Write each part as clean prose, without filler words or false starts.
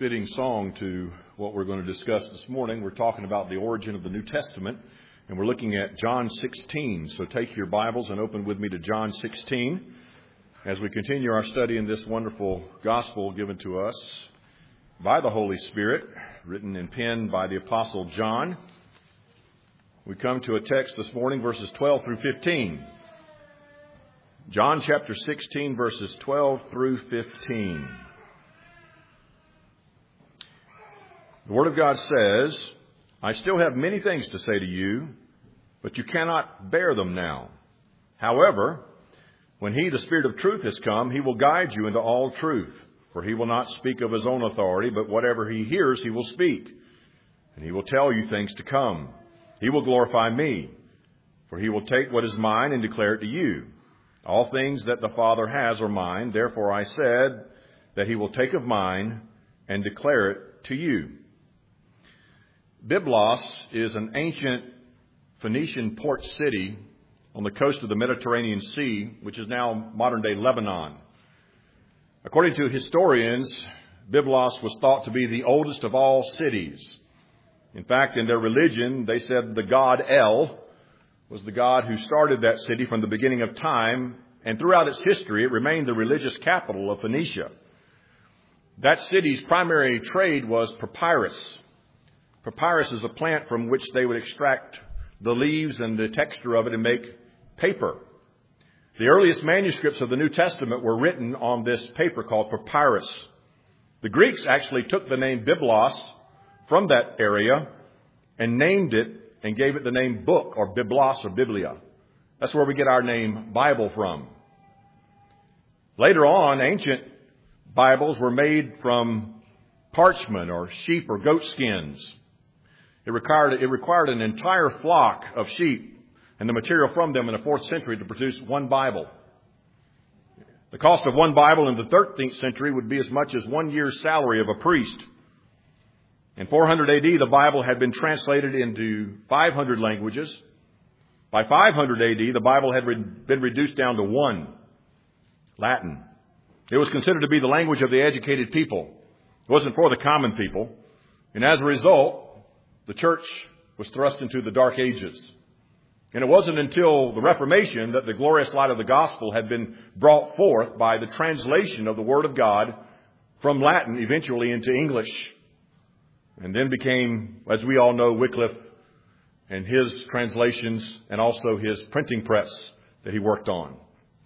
fitting song to what we're going to discuss this morning. We're talking about the origin of the New Testament, and we're looking at John 16. So take your Bibles and open with me to John 16 as we continue our study in this wonderful gospel given to us by the Holy Spirit, written and penned by the Apostle John. We come to a text this morning, verses 12 through 15. John chapter 16, verses 12 through 15. The Word of God says, "I still have many things to say to you, but you cannot bear them now. However, when He, the Spirit of truth, has come, He will guide you into all truth. For He will not speak of His own authority, but whatever He hears, He will speak. And He will tell you things to come. He will glorify Me, for He will take what is mine and declare it to you. All things that the Father has are mine. Therefore I said that He will take of mine and declare it to you." Byblos is an ancient Phoenician port city on the coast of the Mediterranean Sea, which is now modern-day Lebanon. According to historians, Byblos was thought to be the oldest of all cities. In fact, in their religion, they said the god El was the god who started that city from the beginning of time, and throughout its history, it remained the religious capital of Phoenicia. That city's primary trade was papyrus. Papyrus is a plant from which they would extract the leaves and the texture of it and make paper. The earliest manuscripts of the New Testament were written on this paper called papyrus. The Greeks actually took the name Byblos from that area and named it and gave it the name book, or Biblos or Biblia. That's where we get our name Bible from. Later on, ancient Bibles were made from parchment or sheep or goat skins. It required an entire flock of sheep and the material from them in the 4th century to produce one Bible. The cost of one Bible in the 13th century would be as much as 1 year's salary of a priest. In 400 AD, the Bible had been translated into 500 languages. By 500 AD, the Bible had been reduced down to one, Latin. It was considered to be the language of the educated people. It wasn't for the common people. And as a result, the church was thrust into the Dark Ages. And it wasn't until the Reformation that the glorious light of the gospel had been brought forth by the translation of the Word of God from Latin eventually into English. And then became, as we all know, Wycliffe and his translations and also his printing press that he worked on.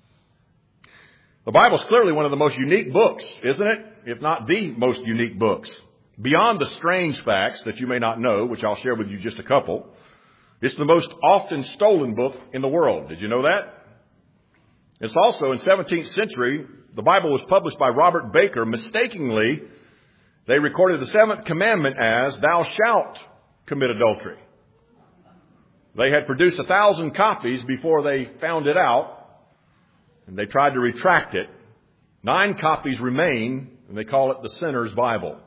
The Bible is clearly one of the most unique books, isn't it? If not the most unique books. Beyond the strange facts that you may not know, which I'll share with you just a couple, it's the most often stolen book in the world. Did you know that? It's also, in 17th century, the Bible was published by Robert Baker. Mistakenly, they recorded the 7th commandment as, "Thou shalt commit adultery." They had produced 1,000 copies before they found it out, and they tried to retract it. 9 copies remain, and they call it the Sinner's Bible.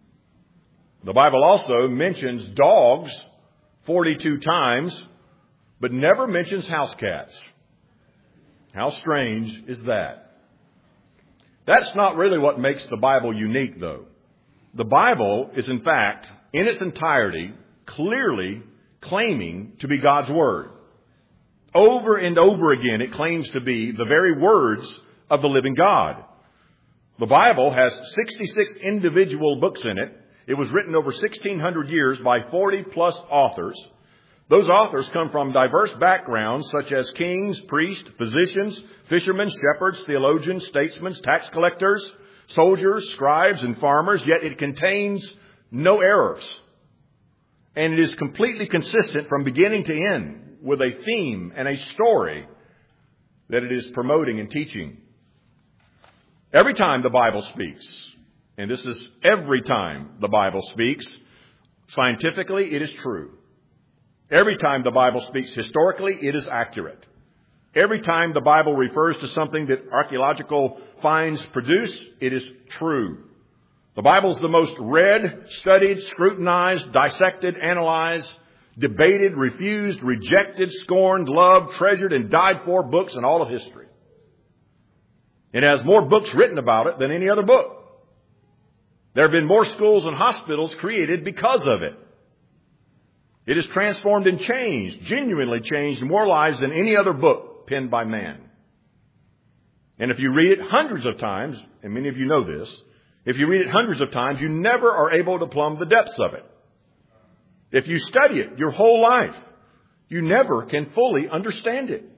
The Bible also mentions dogs 42 times, but never mentions house cats. How strange is that? That's not really what makes the Bible unique, though. The Bible is, in fact, in its entirety, clearly claiming to be God's Word. Over and over again, it claims to be the very words of the living God. The Bible has 66 individual books in it. It was written over 1,600 years by 40-plus authors. Those authors come from diverse backgrounds such as kings, priests, physicians, fishermen, shepherds, theologians, statesmen, tax collectors, soldiers, scribes, and farmers, yet it contains no errors. And it is completely consistent from beginning to end with a theme and a story that it is promoting and teaching. Every time the Bible speaks, and this is every time the Bible speaks, scientifically it is true. Every time the Bible speaks historically, it is accurate. Every time the Bible refers to something that archaeological finds produce, it is true. The Bible is the most read, studied, scrutinized, dissected, analyzed, debated, refused, rejected, scorned, loved, treasured, and died for books in all of history. It has more books written about it than any other book. There have been more schools and hospitals created because of it. It has transformed and changed, genuinely changed more lives than any other book penned by man. And if you read it hundreds of times, and many of you know this, if you read it hundreds of times, you never are able to plumb the depths of it. If you study it your whole life, you never can fully understand it.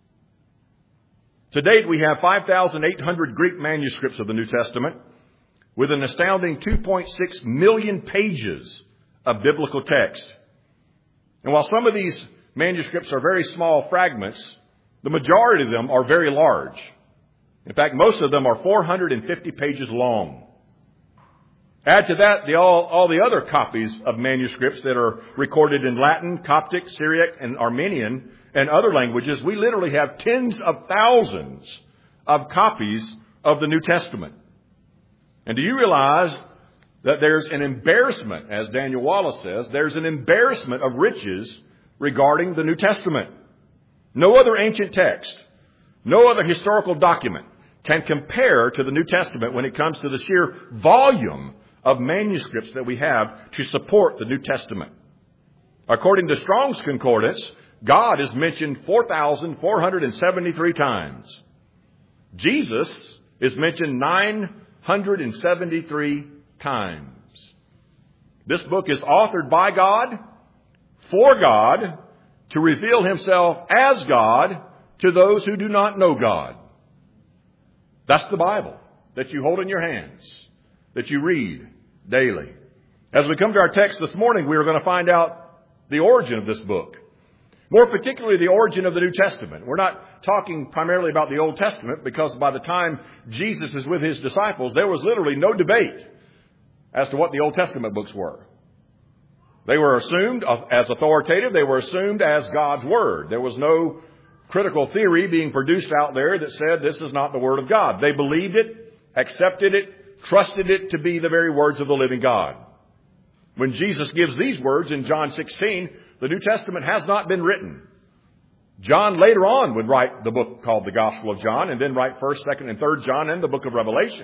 To date, we have 5,800 Greek manuscripts of the New Testament with an astounding 2.6 million pages of biblical text. And while some of these manuscripts are very small fragments, the majority of them are very large. In fact, most of them are 450 pages long. Add to that all the other copies of manuscripts that are recorded in Latin, Coptic, Syriac, and Armenian, and other languages. We literally have tens of thousands of copies of the New Testament. And do you realize that there's an embarrassment, as Daniel Wallace says, there's an embarrassment of riches regarding the New Testament. No other ancient text, no other historical document can compare to the New Testament when it comes to the sheer volume of manuscripts that we have to support the New Testament. According to Strong's Concordance, God is mentioned 4,473 times. Jesus is mentioned 973 times. This book is authored by God, for God, to reveal himself as God to those who do not know God. That's the Bible that you hold in your hands, that you read daily. As we come to our text this morning, we are going to find out the origin of this book. More particularly, the origin of the New Testament. We're not talking primarily about the Old Testament because by the time Jesus is with his disciples, there was literally no debate as to what the Old Testament books were. They were assumed as authoritative. They were assumed as God's Word. There was no critical theory being produced out there that said this is not the Word of God. They believed it, accepted it, trusted it to be the very words of the living God. When Jesus gives these words in John 16, the New Testament has not been written. John later on would write the book called the Gospel of John and then write 1st, 2nd, and 3rd John and the book of Revelation.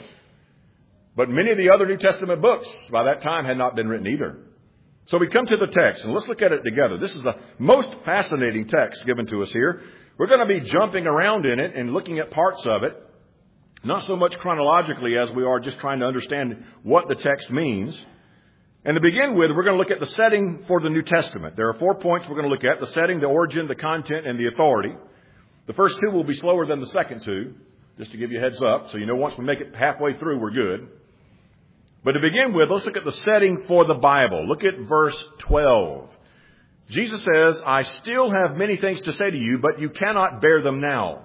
But many of the other New Testament books by that time had not been written either. So we come to the text and let's look at it together. This is the most fascinating text given to us here. We're going to be jumping around in it and looking at parts of it, not so much chronologically as we are just trying to understand what the text means. And to begin with, we're going to look at the setting for the New Testament. There are 4 points we're going to look at: the setting, the origin, the content, and the authority. The first two will be slower than the second two, just to give you a heads up. So you know once we make it halfway through, we're good. But to begin with, let's look at the setting for the Bible. Look at verse 12. Jesus says, "I still have many things to say to you, but you cannot bear them now."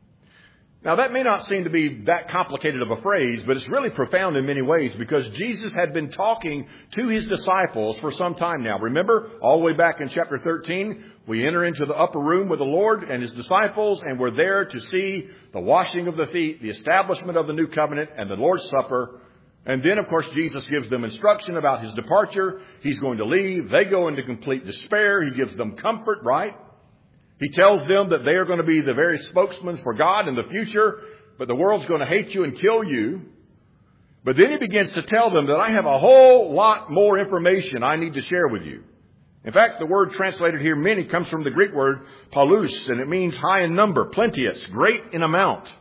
Now, that may not seem to be that complicated of a phrase, but it's really profound in many ways because Jesus had been talking to his disciples for some time now. Remember, all the way back in chapter 13, we enter into the upper room with the Lord and his disciples, and we're there to see the washing of the feet, the establishment of the new covenant, and the Lord's Supper. And then, of course, Jesus gives them instruction about his departure. He's going to leave. They go into complete despair. He gives them comfort, right? He tells them that they are going to be the very spokesmen for God in the future, but the world's going to hate you and kill you. But then he begins to tell them that I have a whole lot more information I need to share with you. In fact, the word translated here, many, comes from the Greek word palus, and it means high in number, plenteous, great in amount.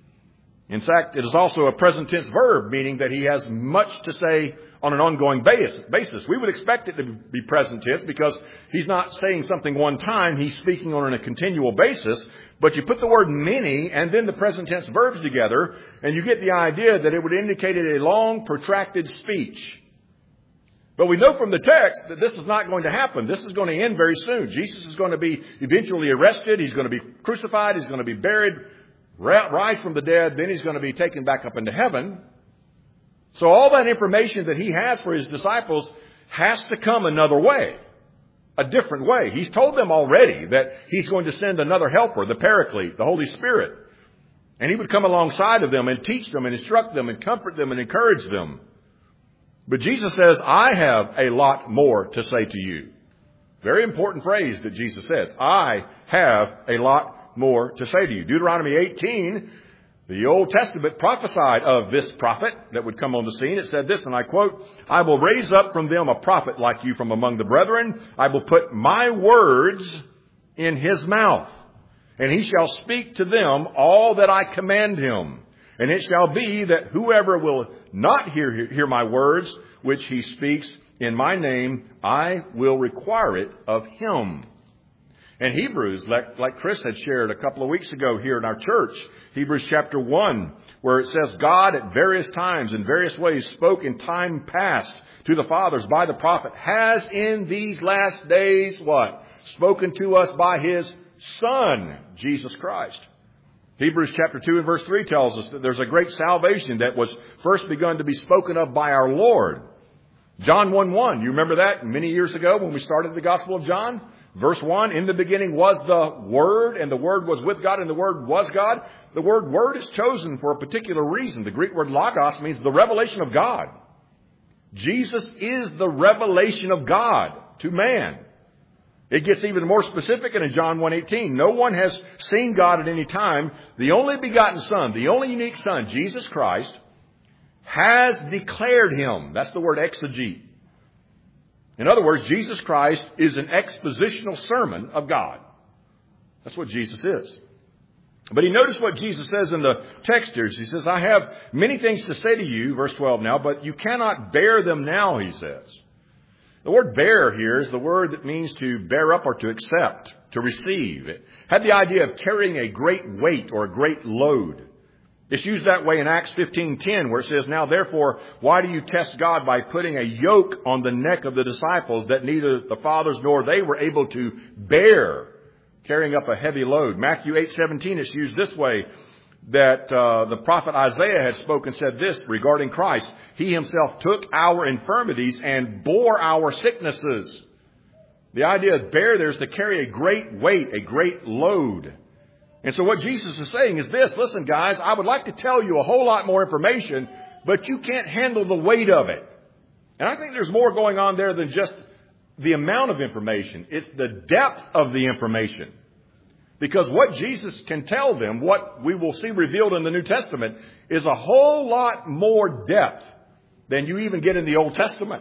In fact, it is also a present tense verb, meaning that he has much to say on an ongoing basis. We would expect it to be present tense because he's not saying something one time, he's speaking on a continual basis. But you put the word many and then the present tense verbs together, and you get the idea that it would indicate a long, protracted speech. But we know from the text that this is not going to happen. This is going to end very soon. Jesus is going to be eventually arrested. He's going to be crucified. He's going to be buried, rise from the dead. Then he's going to be taken back up into heaven. So all that information that he has for his disciples has to come another way, a different way. He's told them already that he's going to send another helper, the Paraclete, the Holy Spirit. And he would come alongside of them and teach them and instruct them and comfort them and encourage them. But Jesus says, I have a lot more to say to you. Very important phrase that Jesus says. I have a lot more to say to you. Deuteronomy 18 The Old Testament prophesied of this prophet that would come on the scene. It said this, and I quote, "I will raise up from them a prophet like you from among the brethren. I will put my words in his mouth, and he shall speak to them all that I command him. And it shall be that whoever will not hear my words, which he speaks in my name, I will require it of him." And Hebrews, like Chris had shared a couple of weeks ago here in our church, Hebrews chapter 1, where it says, God at various times in various ways spoke in time past to the fathers by the prophet, has in these last days, what? Spoken to us by his Son, Jesus Christ. Hebrews chapter 2 and verse 3 tells us that there's a great salvation that was first begun to be spoken of by our Lord. John 1:1, you remember that many years ago when we started the Gospel of John? Verse 1, in the beginning was the Word, and the Word was with God, and the Word was God. The word Word is chosen for a particular reason. The Greek word logos means the revelation of God. Jesus is the revelation of God to man. It gets even more specific in John 1:18. No one has seen God at any time. The only begotten Son, the only unique Son, Jesus Christ, has declared him. That's the word exegete. In other words, Jesus Christ is an expositional sermon of God. That's what Jesus is. But he noticed what Jesus says in the text here. He says, I have many things to say to you, verse 12 now, but you cannot bear them now, he says. The word bear here is the word that means to bear up or to accept, to receive. It had the idea of carrying a great weight or a great load. It's used that way in Acts 15:10, where it says, now therefore, why do you test God by putting a yoke on the neck of the disciples that neither the fathers nor they were able to bear, carrying up a heavy load? Matthew 8:17, it's used this way, that the prophet Isaiah had spoken, said this regarding Christ. He himself took our infirmities and bore our sicknesses. The idea of bear there is to carry a great weight, a great load. And so what Jesus is saying is this, listen guys, I would like to tell you a whole lot more information, but you can't handle the weight of it. And I think there's more going on there than just the amount of information. It's the depth of the information. Because what Jesus can tell them, what we will see revealed in the New Testament, is a whole lot more depth than you even get in the Old Testament.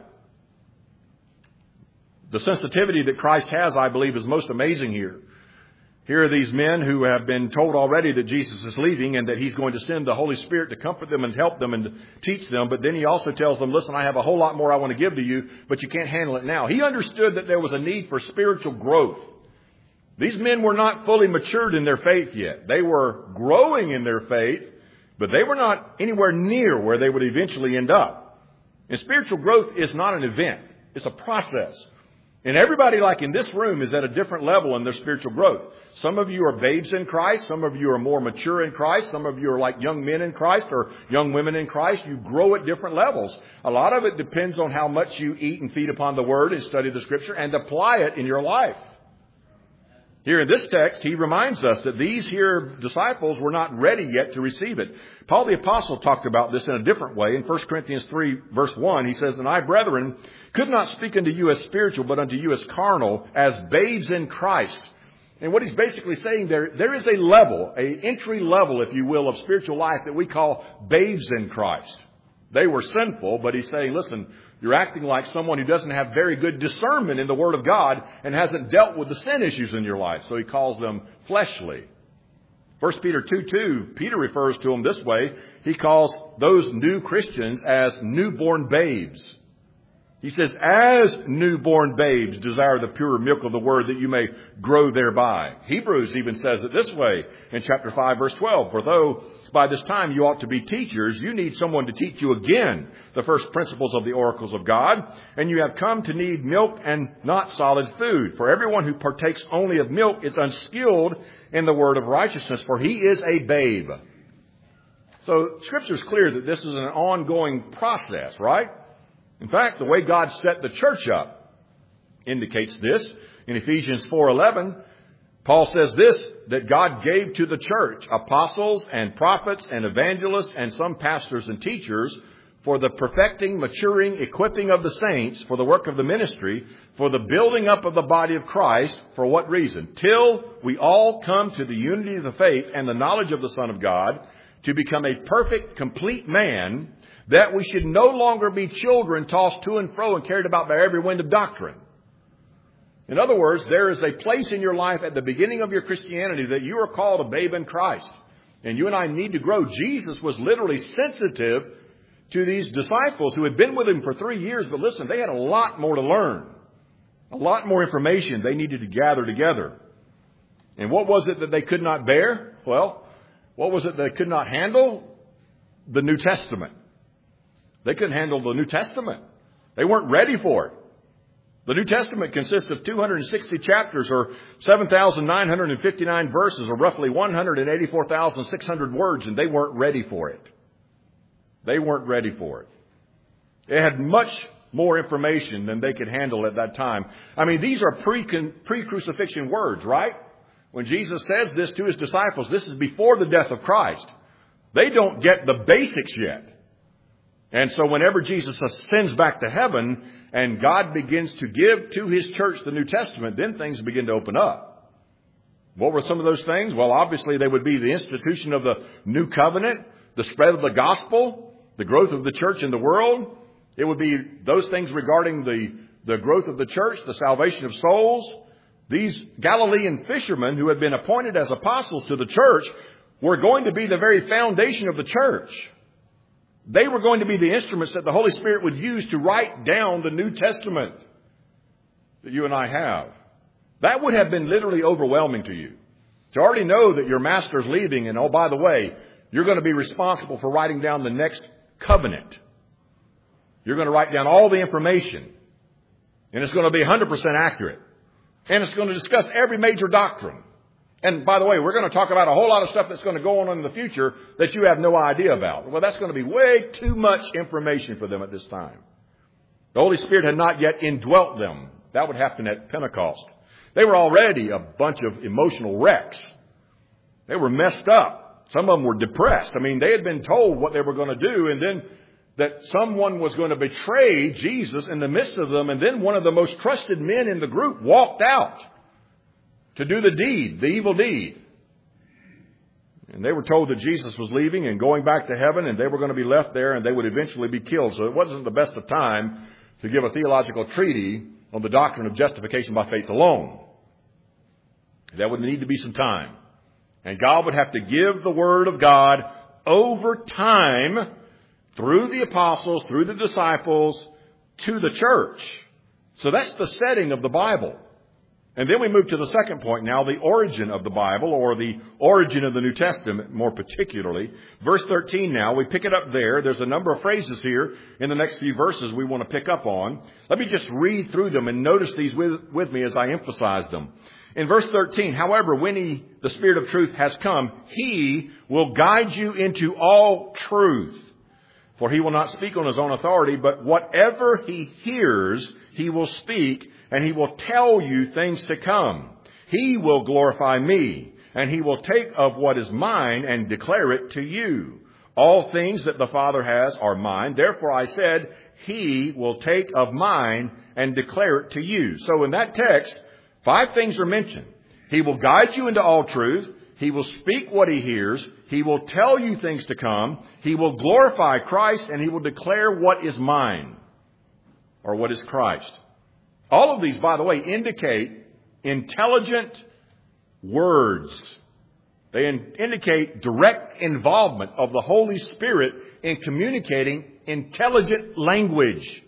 The sensitivity that Christ has, I believe, is most amazing here. Here are these men who have been told already that Jesus is leaving and that he's going to send the Holy Spirit to comfort them and help them and to teach them. But then he also tells them, listen, I have a whole lot more I want to give to you, but you can't handle it now. He understood that there was a need for spiritual growth. These men were not fully matured in their faith yet. They were growing in their faith, but they were not anywhere near where they would eventually end up. And spiritual growth is not an event. It's a process. And everybody, like in this room, is at a different level in their spiritual growth. Some of you are babes in Christ. Some of you are more mature in Christ. Some of you are like young men in Christ or young women in Christ. You grow at different levels. A lot of it depends on how much you eat and feed upon the Word and study the Scripture and apply it in your life. Here in this text, he reminds us that these here disciples were not ready yet to receive it. Paul the Apostle talked about this in a different way. In 1 Corinthians 3, verse 1, he says, and I, brethren, could not speak unto you as spiritual, but unto you as carnal, as babes in Christ. And what he's basically saying there is a level, an entry level, if you will, of spiritual life that we call babes in Christ. They were sinful, but he's saying, listen, you're acting like someone who doesn't have very good discernment in the Word of God and hasn't dealt with the sin issues in your life. So he calls them fleshly. 1 Peter 2:2, Peter refers to them this way. He calls those new Christians as newborn babes. He says, as newborn babes, desire the pure milk of the Word that you may grow thereby. Hebrews even says it this way in chapter 5, verse 12. For though by this time you ought to be teachers, you need someone to teach you again the first principles of the oracles of God. And you have come to need milk and not solid food. For everyone who partakes only of milk is unskilled in the word of righteousness, for he is a babe. So Scripture is clear that this is an ongoing process, right? In fact, the way God set the church up indicates this. In Ephesians 4:11, Paul says this, that God gave to the church apostles and prophets and evangelists and some pastors and teachers for the perfecting, maturing, equipping of the saints, for the work of the ministry, for the building up of the body of Christ. For what reason? Till we all come to the unity of the faith and the knowledge of the Son of God, to become a perfect, complete man, that we should no longer be children tossed to and fro and carried about by every wind of doctrine. In other words, there is a place in your life at the beginning of your Christianity that you are called a babe in Christ. And you and I need to grow. Jesus was literally sensitive to these disciples who had been with him for 3 years. But listen, they had a lot more to learn. A lot more information they needed to gather together. And what was it that they could not bear? Well, what was it they could not handle? The New Testament. They couldn't handle the New Testament. They weren't ready for it. The New Testament consists of 260 chapters or 7,959 verses or roughly 184,600 words, and they weren't ready for it. They weren't ready for it. It had much more information than they could handle at that time. I mean, these are pre-crucifixion words, right? When Jesus says this to his disciples, this is before the death of Christ. They don't get the basics yet. And so whenever Jesus ascends back to heaven and God begins to give to his church the New Testament, then things begin to open up. What were some of those things? Well, obviously they would be the institution of the new covenant, the spread of the gospel, the growth of the church in the world. It would be those things regarding the growth of the church, the salvation of souls. These Galilean fishermen who had been appointed as apostles to the church were going to be the very foundation of the church. They were going to be the instruments that the Holy Spirit would use to write down the New Testament that you and I have. That would have been literally overwhelming to you. To already know that your master's leaving and, oh, by the way, you're going to be responsible for writing down the next covenant. You're going to write down all the information. And it's going to be 100% accurate. And it's going to discuss every major doctrine. And by the way, we're going to talk about a whole lot of stuff that's going to go on in the future that you have no idea about. Well, that's going to be way too much information for them at this time. The Holy Spirit had not yet indwelt them. That would happen at Pentecost. They were already a bunch of emotional wrecks. They were messed up. Some of them were depressed. I mean, they had been told what they were going to do, and then that someone was going to betray Jesus in the midst of them, and then one of the most trusted men in the group walked out to do the deed, the evil deed. And they were told that Jesus was leaving and going back to heaven, and they were going to be left there, and they would eventually be killed. So it wasn't the best of time to give a theological treatise on the doctrine of justification by faith alone. That would need to be some time. And God would have to give the Word of God over time through the apostles, through the disciples, to the church. So that's the setting of the Bible. And then we move to the second point now, the origin of the Bible, or the origin of the New Testament more particularly. Verse 13 now, we pick it up there. There's a number of phrases here in the next few verses we want to pick up on. Let me just read through them and notice these with me as I emphasize them. In verse 13, however, when the Spirit of truth has come, He will guide you into all truth. For He will not speak on His own authority, but whatever He hears, He will speak, and He will tell you things to come. He will glorify me, and He will take of what is mine and declare it to you. All things that the Father has are mine. Therefore I said, He will take of mine and declare it to you. So in that text, 5 things are mentioned. He will guide you into all truth. He will speak what He hears. He will tell you things to come. He will glorify Christ, and He will declare what is mine, or what is Christ. All of these, by the way, indicate intelligent words. They indicate direct involvement of the Holy Spirit in communicating intelligent language,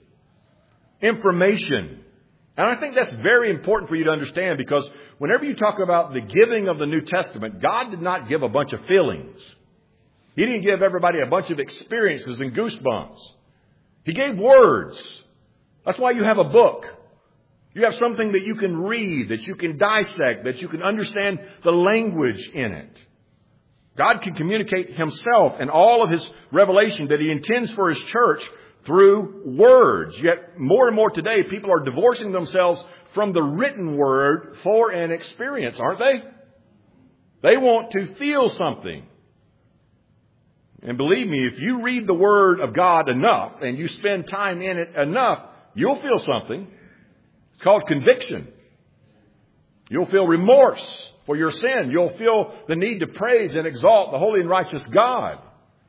information. And I think that's very important for you to understand, because whenever you talk about the giving of the New Testament, God did not give a bunch of feelings. He didn't give everybody a bunch of experiences and goosebumps. He gave words. That's why you have a book. You have something that you can read, that you can dissect, that you can understand the language in it. God can communicate Himself and all of His revelation that He intends for His church through words. Yet more and more today, people are divorcing themselves from the written word for an experience, aren't they? They want to feel something. And believe me, if you read the Word of God enough and you spend time in it enough, you'll feel something. It's called conviction. You'll feel remorse for your sin. You'll feel the need to praise and exalt the holy and righteous God.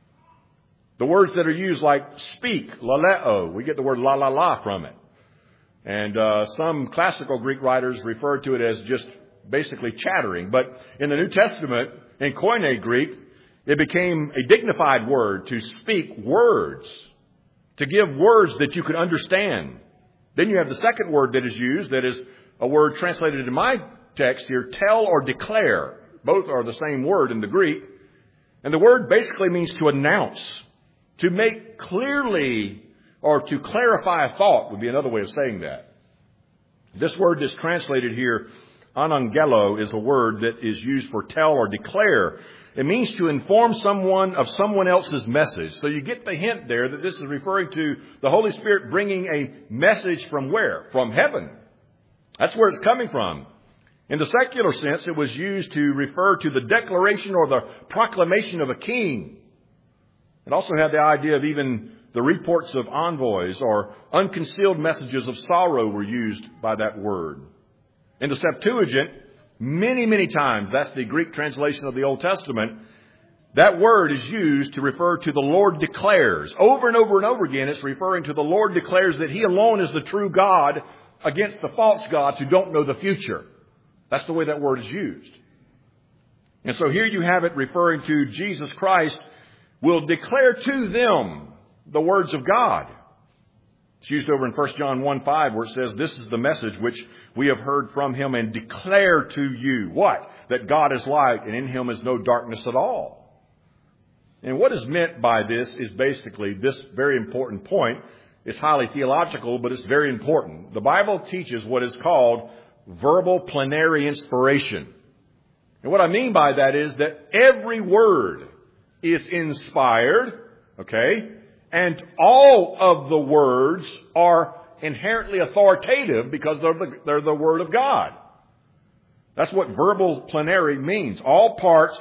The words that are used like speak, laleo, we get the word la la la from it. And some classical Greek writers refer to it as just basically chattering. But in the New Testament, in Koine Greek, it became a dignified word to speak words, to give words that you could understand. Then you have the second word that is used, that is a word translated in my text here, tell or declare. Both are the same word in the Greek. And the word basically means to announce, to make clearly, or to clarify a thought would be another way of saying that. This word that's translated here, anangelo, is a word that is used for tell or declare. It means to inform someone of someone else's message. So you get the hint there that this is referring to the Holy Spirit bringing a message from where? From heaven. That's where it's coming from. In the secular sense, it was used to refer to the declaration or the proclamation of a king. It also had the idea of even the reports of envoys or unconcealed messages of sorrow were used by that word. In the Septuagint, many, many times, that's the Greek translation of the Old Testament, that word is used to refer to the Lord declares. Over and over and over again, it's referring to the Lord declares that He alone is the true God against the false gods who don't know the future. That's the way that word is used. And so here you have it referring to Jesus Christ will declare to them the words of God. It's used over in 1 John 1:5 where it says, this is the message which we have heard from Him and declare to you. What? That God is light and in Him is no darkness at all. And what is meant by this is basically this very important point. It's highly theological, but it's very important. The Bible teaches what is called verbal plenary inspiration. And what I mean by that is that every word is inspired, okay? And all of the words are inherently authoritative because they're the Word of God. That's what verbal plenary means. All parts,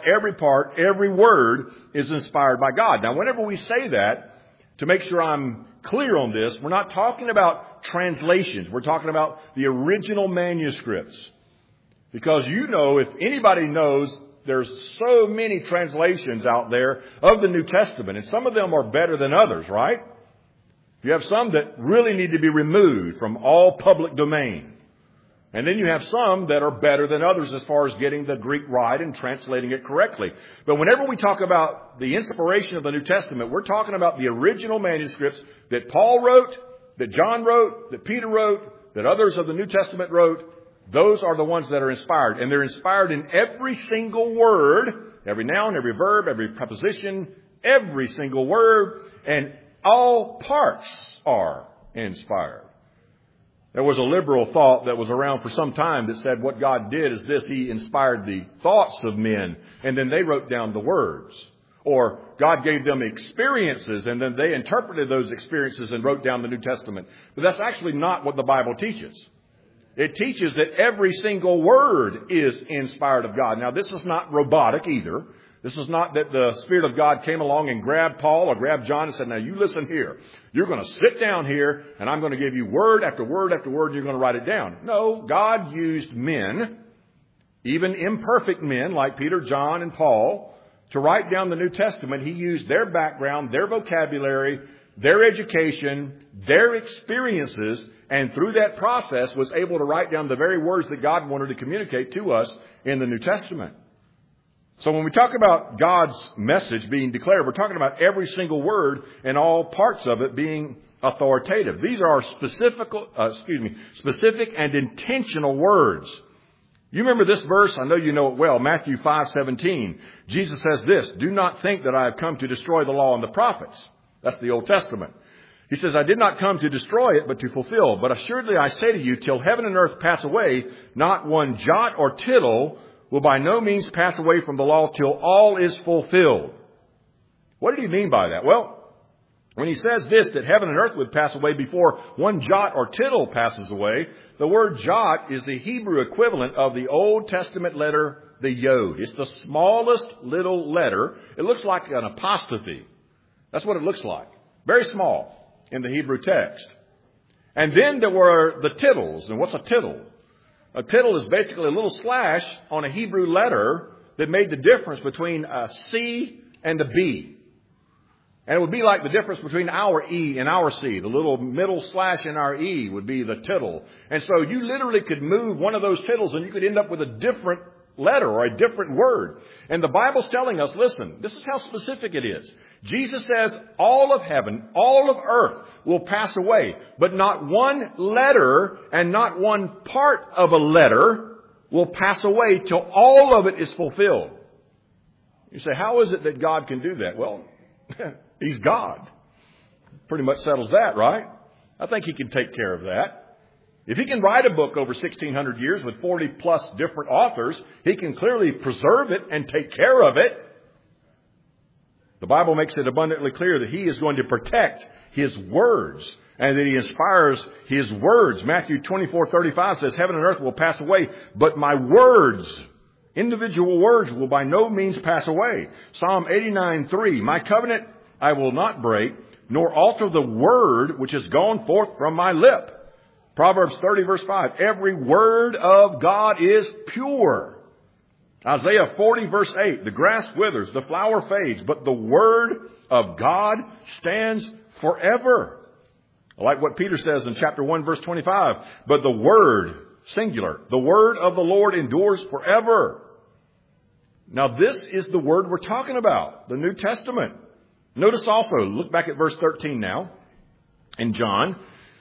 every word is inspired by God. Now, whenever we say that, to make sure I'm clear on this, we're not talking about translations. We're talking about the original manuscripts. Because if anybody knows, there's so many translations out there of the New Testament, and some of them are better than others, right? You have some that really need to be removed from all public domain. And then you have some that are better than others as far as getting the Greek right and translating it correctly. But whenever we talk about the inspiration of the New Testament, we're talking about the original manuscripts that Paul wrote, that John wrote, that Peter wrote, that others of the New Testament wrote. Those are the ones that are inspired. And they're inspired in every single word, every noun, every verb, every preposition, every single word, and all parts are inspired. There was a liberal thought that was around for some time that said what God did is this: He inspired the thoughts of men, and then they wrote down the words. Or God gave them experiences, and then they interpreted those experiences and wrote down the New Testament. But that's actually not what the Bible teaches. It teaches that every single word is inspired of God. Now, this is not robotic either. This is not that the Spirit of God came along and grabbed Paul or grabbed John and said, now you listen here. You're going to sit down here and I'm going to give you word after word after word and you're going to write it down. No, God used men, even imperfect men like Peter, John, and Paul, to write down the New Testament. He used their background, their vocabulary, their education, their experiences, and through that process was able to write down the very words that God wanted to communicate to us in the New Testament. So when we talk about God's message being declared, we're talking about every single word and all parts of it being authoritative. These are specific and intentional words. You remember this verse? I know you know it well. Matthew 5:17. Jesus says this, do not think that I have come to destroy the law and the prophets. That's the Old Testament. He says, I did not come to destroy it, but to fulfill. But assuredly I say to you, till heaven and earth pass away, not one jot or tittle will by no means pass away from the law till all is fulfilled. What did he mean by that? Well, when he says this, that heaven and earth would pass away before one jot or tittle passes away, the word jot is the Hebrew equivalent of the Old Testament letter, the yod. It's the smallest little letter. It looks like an apostrophe. That's what it looks like. Very small in the Hebrew text. And then there were the tittles. And what's a tittle? A tittle is basically a little slash on a Hebrew letter that made the difference between a C and a B. And it would be like the difference between our E and our C. The little middle slash in our E would be the tittle. And so you literally could move one of those tittles and you could end up with a different letter or a different word. And the Bible's telling us, listen, this is how specific it is. Jesus says all of heaven, all of earth will pass away, but not one letter and not one part of a letter will pass away till all of it is fulfilled. You say, how is it that God can do that? Well, He's God. Pretty much settles that, right? I think He can take care of that. If He can write a book over 1,600 years with 40 plus different authors, He can clearly preserve it and take care of it. The Bible makes it abundantly clear that He is going to protect His words and that He inspires His words. Matthew 24:35 says, heaven and earth will pass away, but my words, individual words, will by no means pass away. Psalm 89:3, my covenant I will not break, nor alter the word which has gone forth from my lip. Proverbs 30 verse 5, every word of God is pure. Isaiah 40 verse 8, the grass withers, the flower fades, but the word of God stands forever. I like what Peter says in chapter 1 verse 25, but the word, singular, the word of the Lord endures forever. Now this is the word we're talking about, the New Testament. Notice also, look back at verse 13 now, in John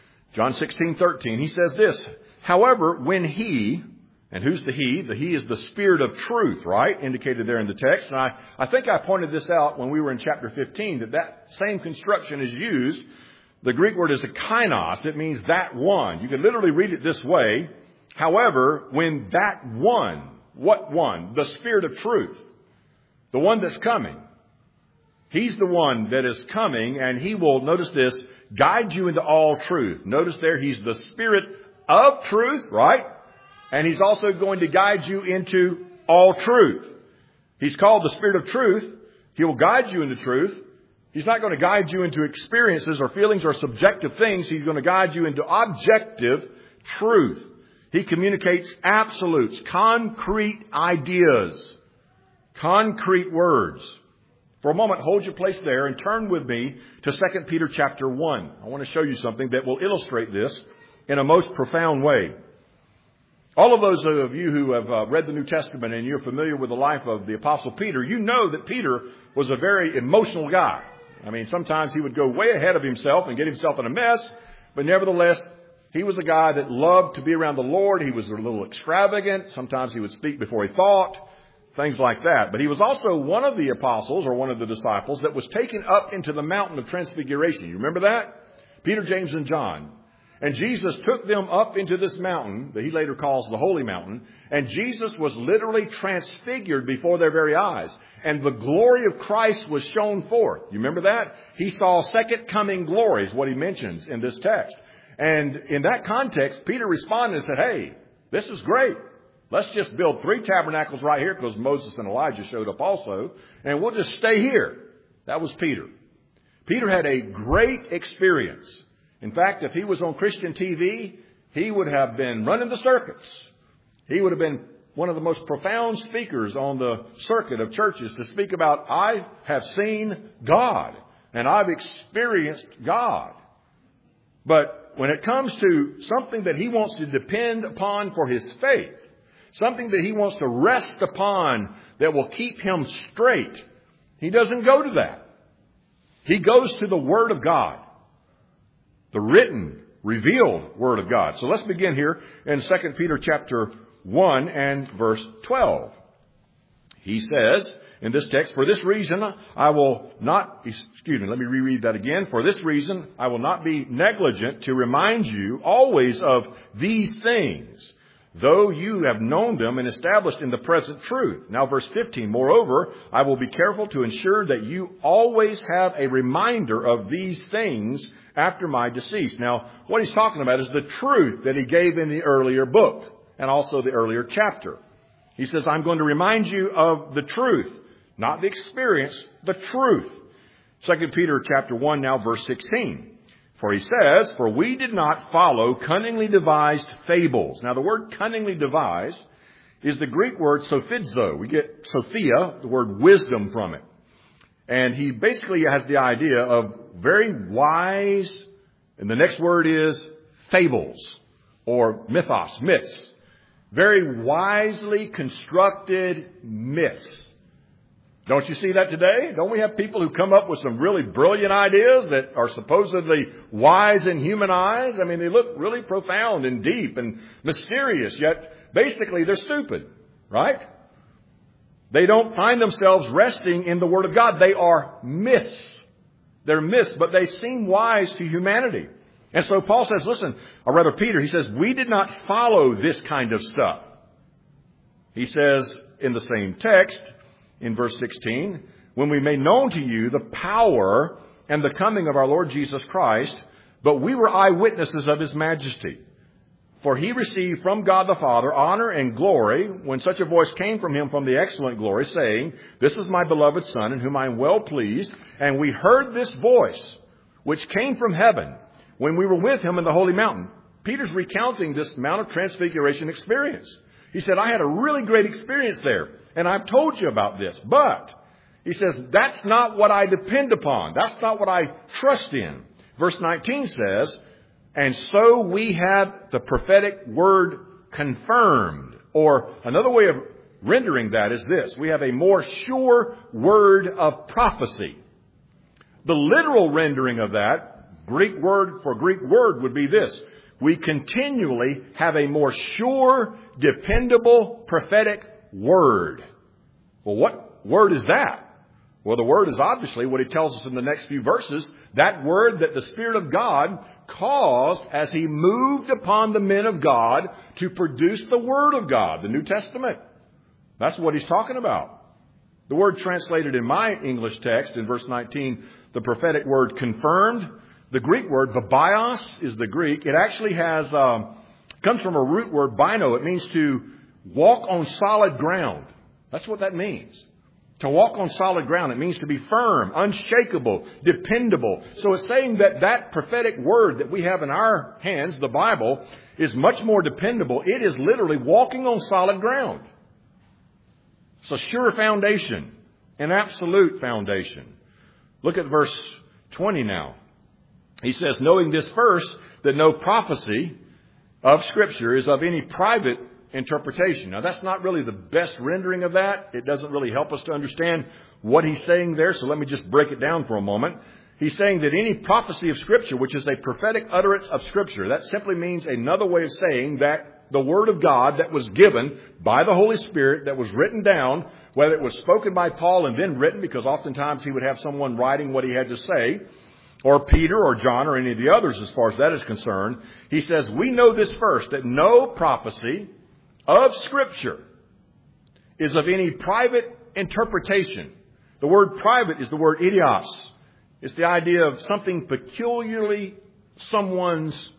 16:13, he says this, however, when He, and who's the He? The He is the Spirit of truth, right? Indicated there in the text. And I think I pointed this out when we were in chapter 15, that same construction is used. The Greek word is a kainos. It means that one. You can literally read it this way. However, when that one, what one? The Spirit of truth, the one that's coming. He's the one that is coming, and He will, notice this, guide you into all truth. Notice there, He's the Spirit of truth, right? And He's also going to guide you into all truth. He's called the Spirit of truth. He will guide you into truth. He's not going to guide you into experiences or feelings or subjective things. He's going to guide you into objective truth. He communicates absolutes, concrete ideas, concrete words. For a moment, hold your place there and turn with me to 2 Peter chapter 1. I want to show you something that will illustrate this in a most profound way. All of those of you who have read the New Testament and you're familiar with the life of the Apostle Peter, you know that Peter was a very emotional guy. I mean, sometimes he would go way ahead of himself and get himself in a mess, but nevertheless, he was a guy that loved to be around the Lord. He was a little extravagant. Sometimes he would speak before he thought. Things like that. But he was also one of the apostles or one of the disciples that was taken up into the mountain of transfiguration. You remember that? Peter, James, and John. And Jesus took them up into this mountain that He later calls the Holy Mountain. And Jesus was literally transfigured before their very eyes. And the glory of Christ was shown forth. You remember that? He saw second coming glory is what he mentions in this text. And in that context, Peter responded and said, hey, this is great. Let's just build 3 tabernacles right here because Moses and Elijah showed up also. And we'll just stay here. That was Peter. Peter had a great experience. In fact, if he was on Christian TV, he would have been running the circuits. He would have been one of the most profound speakers on the circuit of churches to speak about, I have seen God and I've experienced God. But when it comes to something that he wants to depend upon for his faith, something that he wants to rest upon that will keep him straight, he doesn't go to that. He goes to the Word of God, the written, revealed Word of God. So let's begin here in 2 Peter chapter 1 and verse 12. He says in this text, for this reason I will not, let me reread that again. For this reason I will not be negligent to remind you always of these things, though you have known them and established in the present truth. Now verse 15, moreover, I will be careful to ensure that you always have a reminder of these things after my decease. Now, what he's talking about is the truth that he gave in the earlier book and also the earlier chapter. He says, I'm going to remind you of the truth, not the experience, the truth. 2 Peter chapter 1, now verse 16. For he says, for we did not follow cunningly devised fables. Now the word cunningly devised is the Greek word sophizo. We get Sophia, the word wisdom, from it. And he basically has the idea of very wise, and the next word is fables, or mythos, myths. Very wisely constructed myths. Don't you see that today? Don't we have people who come up with some really brilliant ideas that are supposedly wise in human eyes? I mean, they look really profound and deep and mysterious, yet basically they're stupid, right? They don't find themselves resting in the Word of God. They are myths. They're myths, but they seem wise to humanity. And so Paul says, listen, or rather Peter, he says, we did not follow this kind of stuff. He says in the same text, in verse 16, when we made known to you the power and the coming of our Lord Jesus Christ, but we were eyewitnesses of his majesty. For he received from God the Father honor and glory when such a voice came from him from the excellent glory, saying, this is my beloved Son, in whom I am well pleased. And we heard this voice, which came from heaven, when we were with him in the holy mountain. Peter's recounting this Mount of Transfiguration experience. He said, I had a really great experience there. And I've told you about this, but he says, that's not what I depend upon. That's not what I trust in. Verse 19 says, and so we have the prophetic word confirmed. Or another way of rendering that is this. We have a more sure word of prophecy. The literal rendering of that, Greek word for Greek word, would be this. We continually have a more sure, dependable, prophetic word. Well, what word is that? Well, the word is obviously what he tells us in the next few verses. That word that the Spirit of God caused as he moved upon the men of God to produce the Word of God, the New Testament. That's what he's talking about. The word translated in my English text in verse 19, the prophetic word confirmed. The Greek word, babios, is the Greek. It actually comes from a root word, bino. It means to walk on solid ground. That's what that means. To walk on solid ground. It means to be firm, unshakable, dependable. So it's saying that that prophetic word that we have in our hands, the Bible, is much more dependable. It is literally walking on solid ground. It's a sure foundation, an absolute foundation. Look at verse 20 now. He says, knowing this first, that no prophecy of Scripture is of any private interpretation. Now, that's not really the best rendering of that. It doesn't really help us to understand what he's saying there. So let me just break it down for a moment. He's saying that any prophecy of Scripture, which is a prophetic utterance of Scripture, that simply means another way of saying that the Word of God that was given by the Holy Spirit, that was written down, whether it was spoken by Paul and then written, because oftentimes he would have someone writing what he had to say, or Peter or John or any of the others as far as that is concerned. He says, we know this first, that no prophecy of Scripture is of any private interpretation. The word private is the word idios. It's the idea of something peculiarly someone's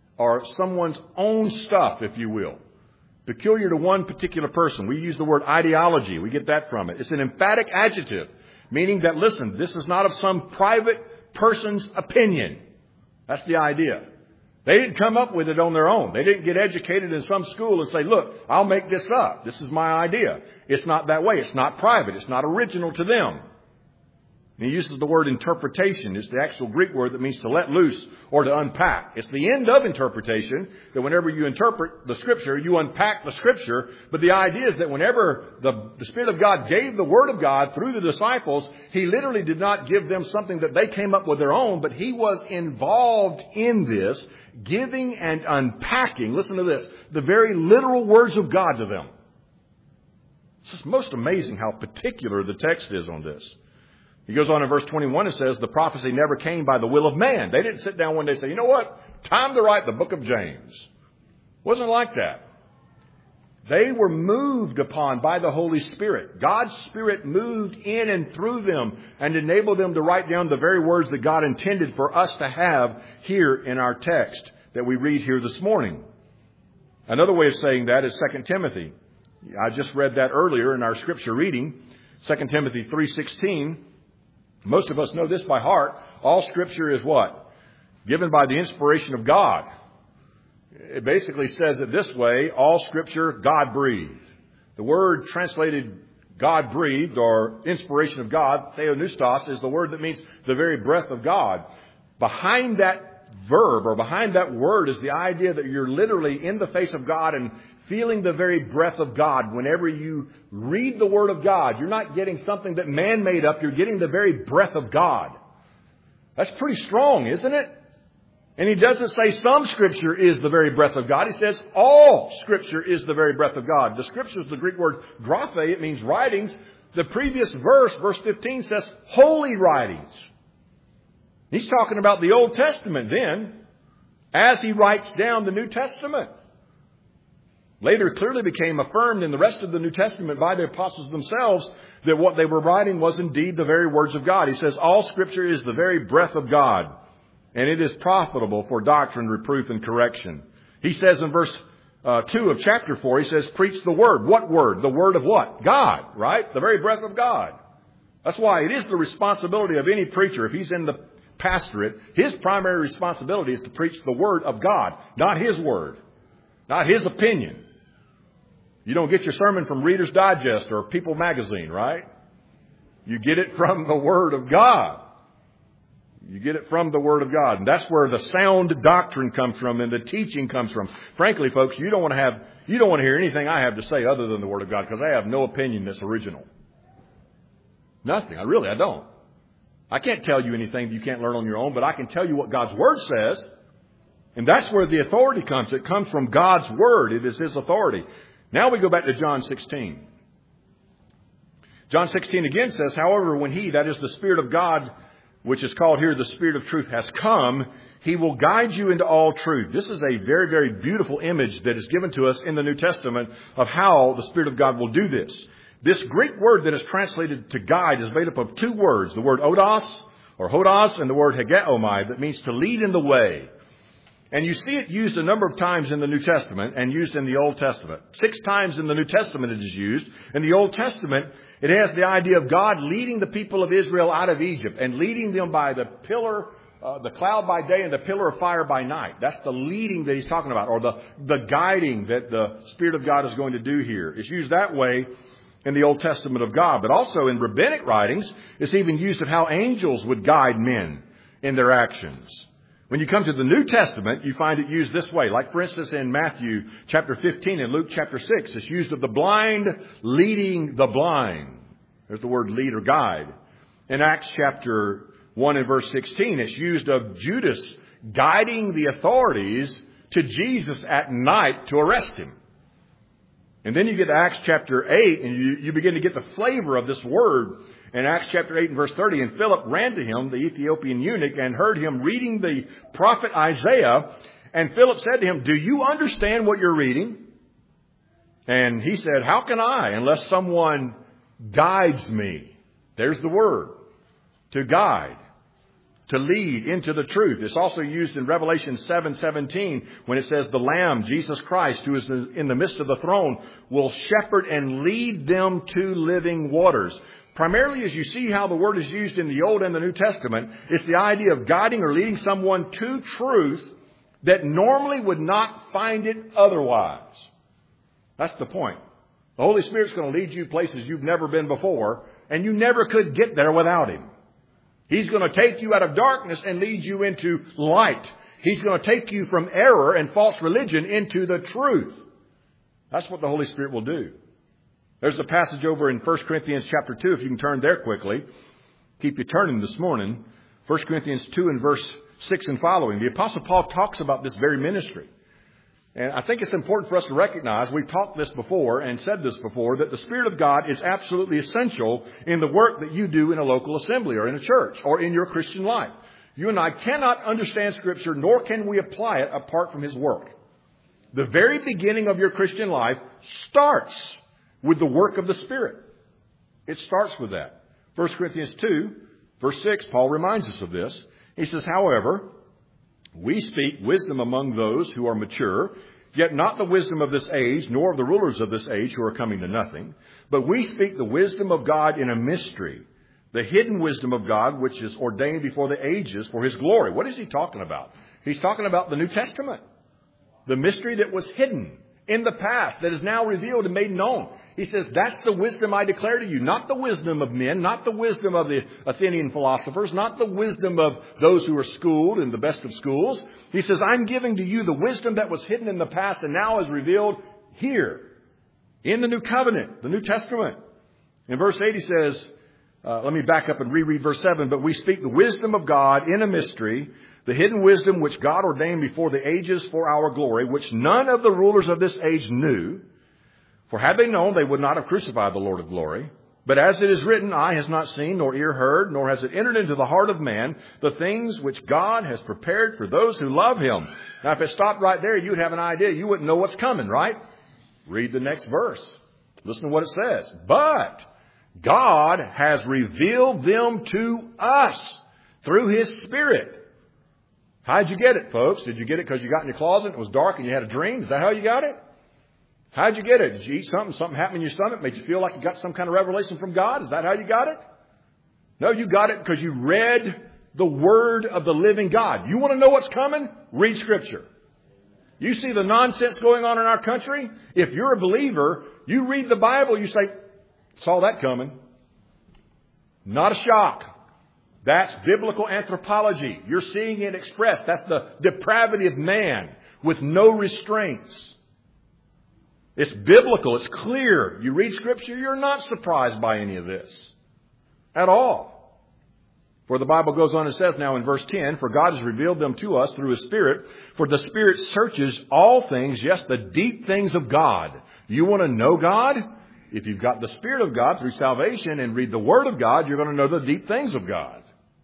own stuff, if you will. Peculiar to one particular person. We use the word ideology. We get that from it. It's an emphatic adjective, meaning that, listen, this is not of some private person's opinion. That's the idea. They didn't come up with it on their own. They didn't get educated in some school and say, look, I'll make this up. This is my idea. It's not that way. It's not private. It's not original to them. And he uses the word interpretation. It's the actual Greek word that means to let loose or to unpack. It's the end of interpretation, that whenever you interpret the Scripture, you unpack the Scripture. But the idea is that whenever the Spirit of God gave the Word of God through the disciples, He literally did not give them something that they came up with their own, but He was involved in this, giving and unpacking, listen to this, the very literal words of God to them. It's just most amazing how particular the text is on this. He goes on in verse 21 and says, the prophecy never came by the will of man. They didn't sit down one day and say, you know what? Time to write the book of James. It wasn't like that. They were moved upon by the Holy Spirit. God's Spirit moved in and through them and enabled them to write down the very words that God intended for us to have here in our text that we read here this morning. Another way of saying that is 2 Timothy. I just read that earlier in our scripture reading. 2 Timothy 3:16. Most of us know this by heart. All Scripture is what? given by the inspiration of God. It basically says it this way: all Scripture, God-breathed. The word translated God-breathed or inspiration of God, theopneustos, is the word that means the very breath of God. Behind that verb or behind that word is the idea that you're literally in the face of God and feeling the very breath of God. Whenever you read the Word of God, you're not getting something that man made up. You're getting the very breath of God. That's pretty strong, isn't it? And he doesn't say some Scripture is the very breath of God. He says all Scripture is the very breath of God. The Scripture is the Greek word graphe. It means writings. The previous verse, verse 15, says holy writings. He's talking about the Old Testament then, as he writes down the New Testament. Later it clearly became affirmed in the rest of the New Testament by the apostles themselves that what they were writing was indeed the very words of God. He says all Scripture is the very breath of God, and it is profitable for doctrine, reproof, and correction. He says in verse 2 of chapter 4, he says, preach the Word. What Word? The Word of what? God, right? The very breath of God. That's why it is the responsibility of any preacher, if he's in the pastorate, his primary responsibility is to preach the Word of God, not his word, not his opinion. You don't get your sermon from Reader's Digest or People Magazine, right? You get it from the Word of God. You get it from the Word of God. And that's where the sound doctrine comes from and the teaching comes from. Frankly, folks, you don't want to hear anything I have to say other than the Word of God, because I have no opinion that's original. Nothing. I don't. I can't tell you anything that you can't learn on your own, but I can tell you what God's Word says. And that's where the authority comes. It comes from God's Word. It is His authority. Now we go back to John 16. John 16 again says, however, when He, that is the Spirit of God, which is called here the Spirit of truth, has come, He will guide you into all truth. This is a very, very beautiful image that is given to us in the New Testament of how the Spirit of God will do this. This Greek word that is translated to guide is made up of two words, the word odos or hodos and the word hegeomai, that means to lead in the way. And you see it used a number of times in the New Testament and used in the Old Testament. 6 times in the New Testament it is used. In the Old Testament, it has the idea of God leading the people of Israel out of Egypt and leading them by the pillar, the cloud by day and the pillar of fire by night. That's the leading that he's talking about, or the guiding that the Spirit of God is going to do here. It's used that way in the Old Testament of God. But also in rabbinic writings, it's even used of how angels would guide men in their actions. When you come to the New Testament, you find it used this way. Like, for instance, in Matthew chapter 15 and Luke chapter 6, it's used of the blind leading the blind. There's the word lead or guide. In Acts chapter 1 and verse 16, it's used of Judas guiding the authorities to Jesus at night to arrest him. And then you get to Acts chapter 8 and you begin to get the flavor of this word. In Acts chapter 8 and verse 30, and Philip ran to him, the Ethiopian eunuch, and heard him reading the prophet Isaiah. And Philip said to him, do you understand what you're reading? And he said, how can I, unless someone guides me? There's the word. To guide. To lead into the truth. It's also used in Revelation 7:17 when it says the Lamb, Jesus Christ, who is in the midst of the throne, will shepherd and lead them to living waters. Primarily, as you see how the word is used in the Old and the New Testament, it's the idea of guiding or leading someone to truth that normally would not find it otherwise. That's the point. The Holy Spirit's going to lead you places you've never been before, and you never could get there without Him. He's going to take you out of darkness and lead you into light. He's going to take you from error and false religion into the truth. That's what the Holy Spirit will do. There's a passage over in 1 Corinthians chapter 2, if you can turn there quickly. Keep you turning this morning. 1 Corinthians 2 and verse 6 and following. The Apostle Paul talks about this very ministry. And I think it's important for us to recognize, we've talked this before and said this before, that the Spirit of God is absolutely essential in the work that you do in a local assembly or in a church or in your Christian life. You and I cannot understand Scripture, nor can we apply it apart from His work. The very beginning of your Christian life starts with the work of the Spirit. It starts with that. 1 Corinthians 2, verse 6, Paul reminds us of this. He says, however, we speak wisdom among those who are mature, yet not the wisdom of this age, nor of the rulers of this age who are coming to nothing. But we speak the wisdom of God in a mystery, The hidden wisdom of God, which is ordained before the ages for His glory. What is He talking about? He's talking about the New Testament. The mystery that was hidden in the past that is now revealed and made known. He says, that's the wisdom I declare to you. Not the wisdom of men, not the wisdom of the Athenian philosophers, not the wisdom of those who are schooled in the best of schools. He says, I'm giving to you the wisdom that was hidden in the past and now is revealed here in the New Covenant, the New Testament. In verse 8 he says, let me back up and reread verse 7. But we speak the wisdom of God in a mystery, the hidden wisdom which God ordained before the ages for our glory, which none of the rulers of this age knew. For had they known, they would not have crucified the Lord of glory. But as it is written, eye has not seen, nor ear heard, nor has it entered into the heart of man, the things which God has prepared for those who love Him. Now, if it stopped right there, you'd have an idea. You wouldn't know what's coming, right? Read the next verse. Listen to what it says. But God has revealed them to us through His Spirit. How'd you get it, folks? Did you get it because you got in your closet and it was dark and you had a dream? Is that how you got it? How'd you get it? Did you eat something? Something happened in your stomach? Made you feel like you got some kind of revelation from God? Is that how you got it? No, you got it because you read the Word of the living God. You want to know what's coming? Read Scripture. You see the nonsense going on in our country? If you're a believer, you read the Bible, you say, saw that coming. Not a shock. That's biblical anthropology. You're seeing it expressed. That's the depravity of man with no restraints. It's biblical. It's clear. You read Scripture, you're not surprised by any of this at all. For the Bible goes on and says now in verse 10, for God has revealed them to us through His Spirit, for the Spirit searches all things, yes, the deep things of God. You want to know God? If you've got the Spirit of God through salvation and read the Word of God, you're going to know the deep things of God.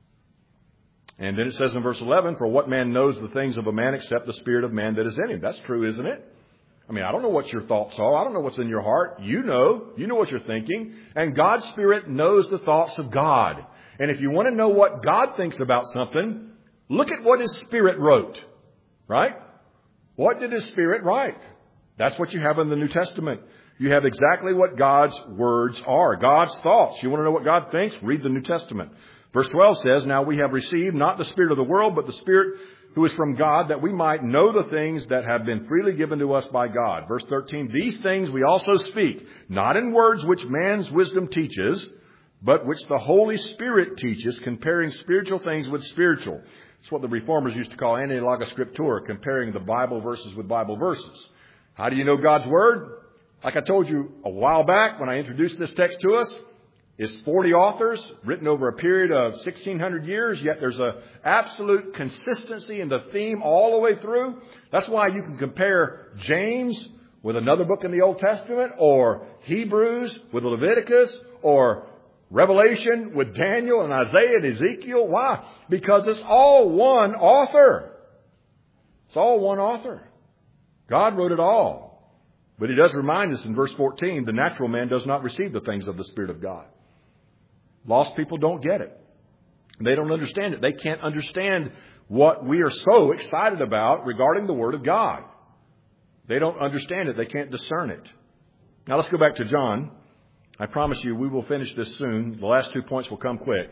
And then it says in verse 11, for what man knows the things of a man except the spirit of man that is in him? That's true, isn't it? I mean, I don't know what your thoughts are. I don't know what's in your heart. You know what you're thinking. And God's Spirit knows the thoughts of God. And if you want to know what God thinks about something, look at what His Spirit wrote. Right? What did His Spirit write? That's what you have in the New Testament. You have exactly what God's words are. God's thoughts. You want to know what God thinks? Read the New Testament. Verse 12 says, now we have received not the spirit of the world, but the Spirit who is from God, that we might know the things that have been freely given to us by God. Verse 13, these things we also speak, not in words which man's wisdom teaches, but which the Holy Spirit teaches, comparing spiritual things with spiritual. It's what the Reformers used to call analoga scriptura, comparing the Bible verses with Bible verses. How do you know God's Word? Like I told you a while back when I introduced this text to us, it's 40 authors written over a period of 1,600 years, yet there's an absolute consistency in the theme all the way through. That's why you can compare James with another book in the Old Testament, or Hebrews with Leviticus, or Revelation with Daniel and Isaiah and Ezekiel. Why? Because it's all one author. It's all one author. God wrote it all. But He does remind us in verse 14, the natural man does not receive the things of the Spirit of God. Lost people don't get it. They don't understand it. They can't understand what we are so excited about regarding the Word of God. They don't understand it. They can't discern it. Now let's go back to John. I promise you we will finish this soon. The last 2 points will come quick.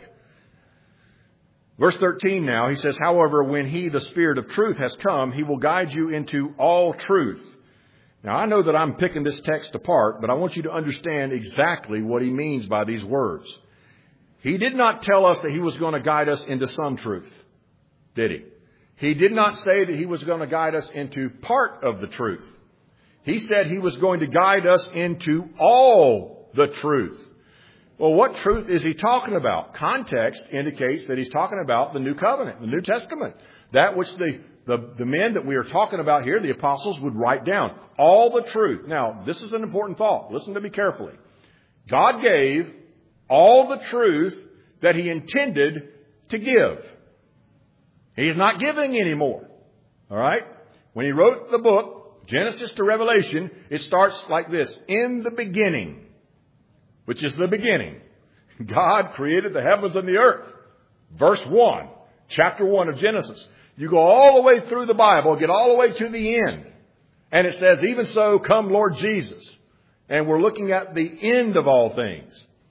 Verse 13 now, he says, however, when He, the Spirit of truth, has come, He will guide you into all truth. Now, I know that I'm picking this text apart, but I want you to understand exactly what he means by these words. He did not tell us that He was going to guide us into some truth, did He? He did not say that He was going to guide us into part of the truth. He said He was going to guide us into all the truth. Well, what truth is He talking about? Context indicates that He's talking about the New Covenant, the New Testament. That which the men that we are talking about here, the apostles, would write down. All the truth. Now, this is an important thought. Listen to me carefully. God gave all the truth that He intended to give. He's not giving any more. All right? When He wrote the book, Genesis to Revelation, it starts like this. In the beginning, which is the beginning, God created the heavens and the earth. Verse 1, chapter 1 of Genesis. You go all the way through the Bible, get all the way to the end. And it says, even so, come Lord Jesus. And we're looking at the end of all things.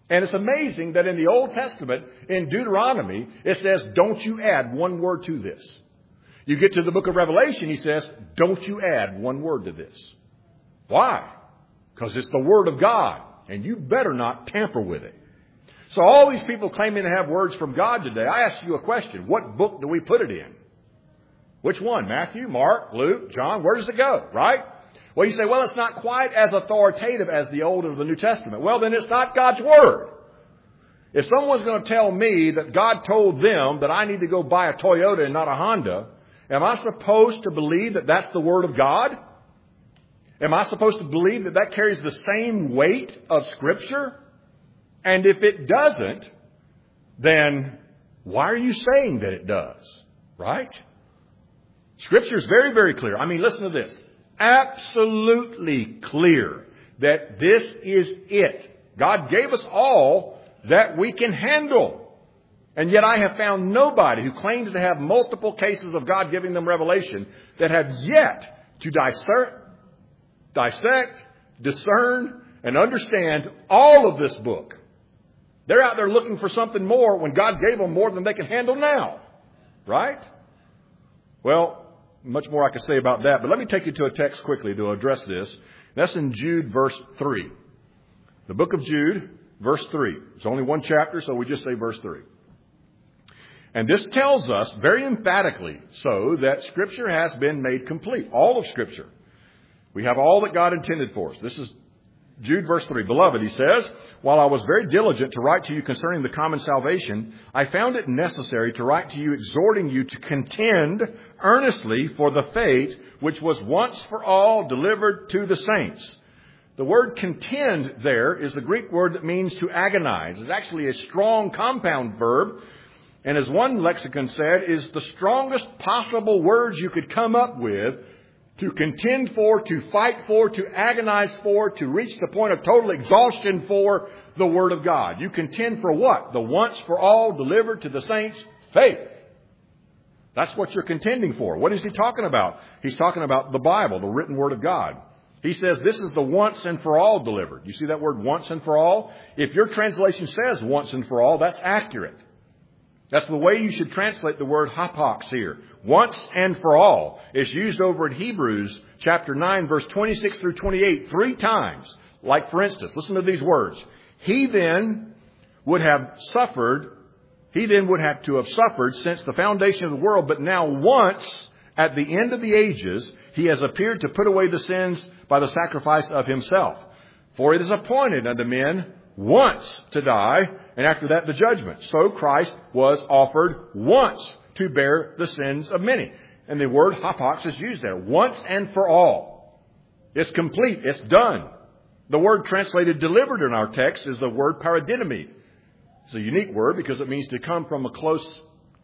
And it's amazing that in the Old Testament, in Deuteronomy, it says, don't you add one word to this. You get to the book of Revelation, he says, don't you add one word to this. Why? Because it's the Word of God, and you better not tamper with it. So all these people claiming to have words from God today, I ask you a question. What book do we put it in? Which one? Matthew, Mark, Luke, John? Where does it go? Right? Well, you say, well, it's not quite as authoritative as the Old or the New Testament. Well, then it's not God's Word. If someone's going to tell me that God told them that I need to go buy a Toyota and not a Honda, am I supposed to believe that that's the Word of God? Am I supposed to believe that that carries the same weight of Scripture? And if it doesn't, then why are you saying that it does? Right? Scripture is very, very clear. I mean, listen to this. Absolutely clear that this is it. God gave us all that we can handle. And yet I have found nobody who claims to have multiple cases of God giving them revelation that have yet to dissect, discern, and understand all of this book. They're out there looking for something more when God gave them more than they can handle now. Right? Well, much more I could say about that, but let me take you to a text quickly to address this. That's in Jude, verse 3. The book of Jude, verse 3. It's only one chapter, so we just say verse 3. And this tells us very emphatically so that Scripture has been made complete. All of Scripture. We have all that God intended for us. This is Jude verse 3. Beloved, he says, while I was very diligent to write to you concerning the common salvation, I found it necessary to write to you exhorting you to contend earnestly for the faith which was once for all delivered to the saints. The word contend there is the Greek word that means to agonize. It's actually a strong compound verb. And as one lexicon said, is the strongest possible words you could come up with to contend for, to fight for, to agonize for, to reach the point of total exhaustion for the Word of God. You contend for what? The once for all delivered to the saints faith. That's what you're contending for. What is he talking about? He's talking about the Bible, the written Word of God. He says this is the once and for all delivered. You see that word once and for all? If your translation says once and for all, that's accurate. That's the way you should translate the word hapax here. Once and for all. It's used over in Hebrews chapter 9, verse 26 through 28, 3 times. Like, for instance, listen to these words. He then would have to have suffered since the foundation of the world, but now once, at the end of the ages, he has appeared to put away the sins by the sacrifice of himself. For it is appointed unto men once to die, and after that the judgment. So Christ was offered once to bear the sins of many. And the word hapax is used there. Once and for all. It's complete. It's done. The word translated delivered in our text is the word paradynami. It's a unique word because it means to come from close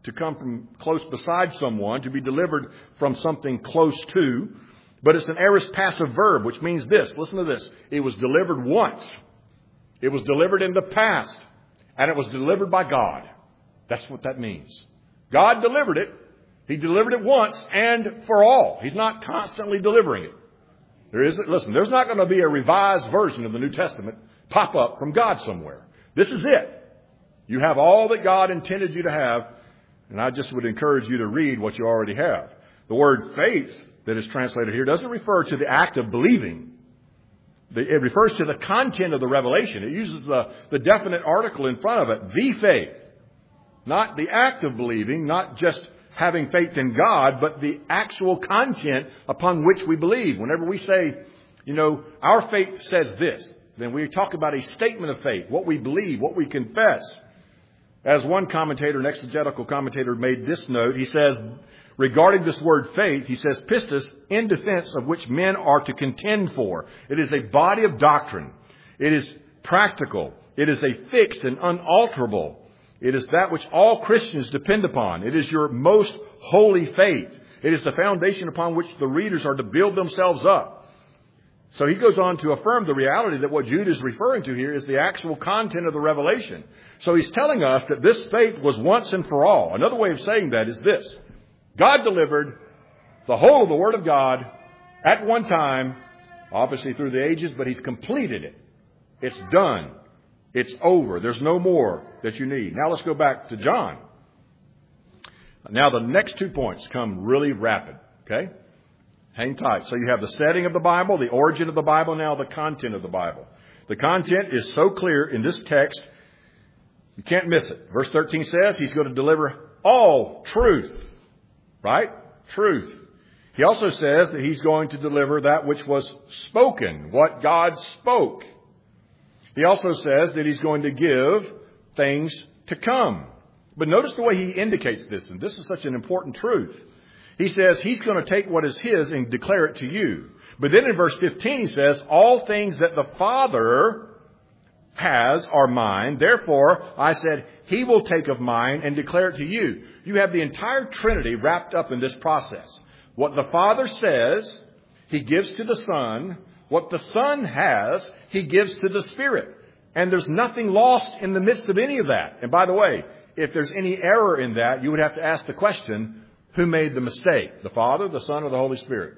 beside someone, to be delivered from something close to. But it's an aorist passive verb, which means this. Listen to this. It was delivered once. It was delivered in the past. And it was delivered by God. That's what that means. God delivered it. He delivered it once and for all. He's not constantly delivering it. There's not going to be a revised version of the New Testament pop up from God somewhere. This is it. You have all that God intended you to have. And I just would encourage you to read what you already have. The word faith that is translated here doesn't refer to the act of believing. It refers to the content of the revelation. It uses the definite article in front of it, the faith. Not the act of believing, not just having faith in God, but the actual content upon which we believe. Whenever we say, our faith says this, then we talk about a statement of faith, what we believe, what we confess. As one commentator, an exegetical commentator, made this note, he says, regarding this word faith, he says, pistis, in defense of which men are to contend for. It is a body of doctrine. It is practical. It is a fixed and unalterable. It is that which all Christians depend upon. It is your most holy faith. It is the foundation upon which the readers are to build themselves up. So he goes on to affirm the reality that what Jude is referring to here is the actual content of the revelation. So he's telling us that this faith was once and for all. Another way of saying that is this. God delivered the whole of the Word of God at one time, obviously through the ages, but He's completed it. It's done. It's over. There's no more that you need. Now let's go back to John. Now the next 2 points come really rapid. Okay? Hang tight. So you have the setting of the Bible, the origin of the Bible, now the content of the Bible. The content is so clear in this text, you can't miss it. Verse 13 says He's going to deliver all truth. Right? Truth. He also says that He's going to deliver that which was spoken, what God spoke. He also says that He's going to give things to come. But notice the way He indicates this, and this is such an important truth. He says He's going to take what is His and declare it to you. But then in verse 15 He says, all things that the Father has are mine. Therefore, I said, He will take of mine and declare it to you. You have the entire Trinity wrapped up in this process. What the Father says, He gives to the Son. What the Son has, He gives to the Spirit. And there's nothing lost in the midst of any of that. And by the way, if there's any error in that, you would have to ask the question, who made the mistake? The Father, the Son, or the Holy Spirit?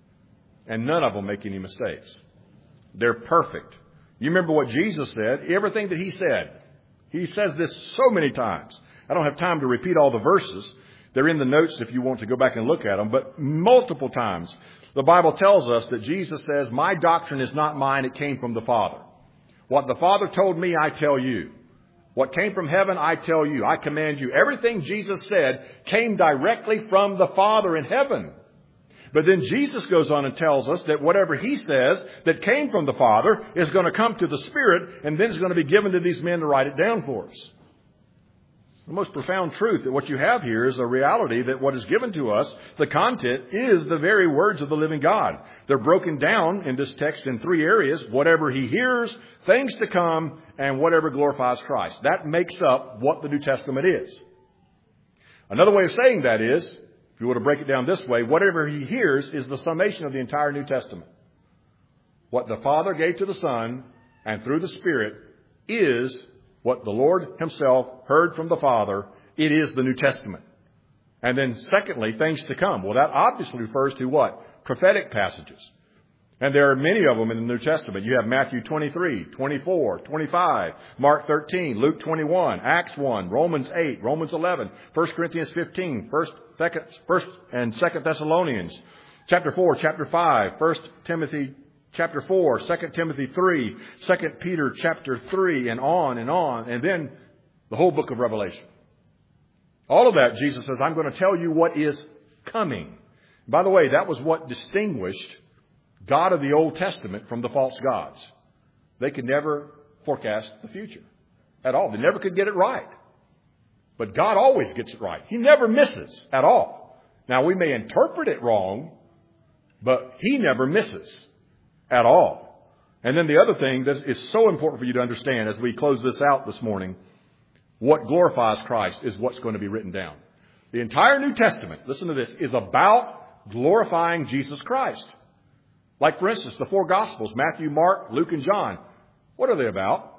And none of them make any mistakes. They're perfect. You remember what Jesus said? Everything that He said. He says this so many times. I don't have time to repeat all the verses. They're in the notes if you want to go back and look at them. But multiple times, the Bible tells us that Jesus says, my doctrine is not mine, it came from the Father. What the Father told me, I tell you. What came from heaven, I tell you. I command you. Everything Jesus said came directly from the Father in heaven. But then Jesus goes on and tells us that whatever He says that came from the Father is going to come to the Spirit, and then it's going to be given to these men to write it down for us. The most profound truth that what you have here is a reality that what is given to us, the content, is the very words of the living God. They're broken down in this text in 3 areas. Whatever He hears, things to come, and whatever glorifies Christ. That makes up what the New Testament is. Another way of saying that is, if you were to break it down this way, whatever He hears is the summation of the entire New Testament. What the Father gave to the Son, and through the Spirit, is what the Lord Himself heard from the Father. It is the New Testament. And then secondly, things to come. Well, that obviously refers to what? Prophetic passages. And there are many of them in the New Testament. You have Matthew 23, 24, 25, Mark 13, Luke 21, Acts 1, Romans 8, Romans 11, 1 Corinthians 15, 1 and 2 Thessalonians, chapter 4, chapter 5, 1 Timothy chapter 4, 2 Timothy 3, 2 Peter chapter 3, and on, and then the whole book of Revelation. All of that, Jesus says, I'm going to tell you what is coming. By the way, that was what distinguished God of the Old Testament from the false gods. They could never forecast the future at all. They never could get it right. But God always gets it right. He never misses at all. Now, we may interpret it wrong, but He never misses at all. And then the other thing that is so important for you to understand as we close this out this morning, what glorifies Christ is what's going to be written down. The entire New Testament, listen to this, is about glorifying Jesus Christ. Like, for instance, the 4 Gospels, Matthew, Mark, Luke, and John. What are they about?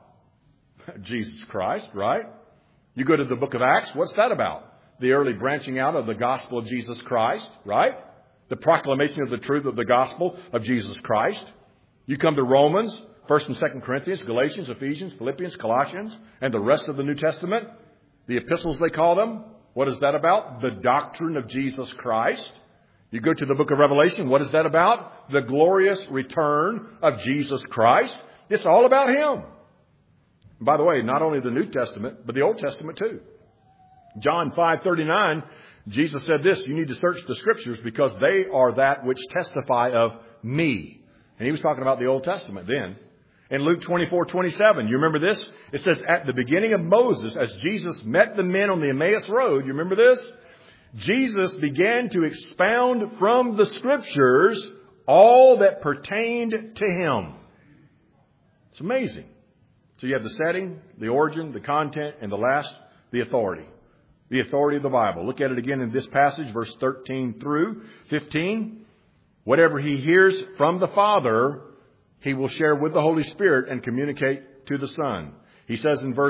Jesus Christ, right? You go to the book of Acts, what's that about? The early branching out of the gospel of Jesus Christ, right? The proclamation of the truth of the gospel of Jesus Christ. You come to Romans, 1st and 2nd Corinthians, Galatians, Ephesians, Philippians, Colossians, and the rest of the New Testament. The epistles, they call them. What is that about? The doctrine of Jesus Christ. You go to the book of Revelation. What is that about? The glorious return of Jesus Christ. It's all about Him. And by the way, not only the New Testament, but the Old Testament too. John 5:39, Jesus said this, you need to search the Scriptures because they are that which testify of me. And He was talking about the Old Testament then. In Luke 24:27, you remember this? It says, at the beginning of Moses, as Jesus met the men on the Emmaus Road, you remember this? Jesus began to expound from the Scriptures all that pertained to Him. It's amazing. So you have the setting, the origin, the content, and the last, the authority. The authority of the Bible. Look at it again in this passage, verse 13 through 15. Whatever He hears from the Father, He will share with the Holy Spirit and communicate to the Son. He says in verse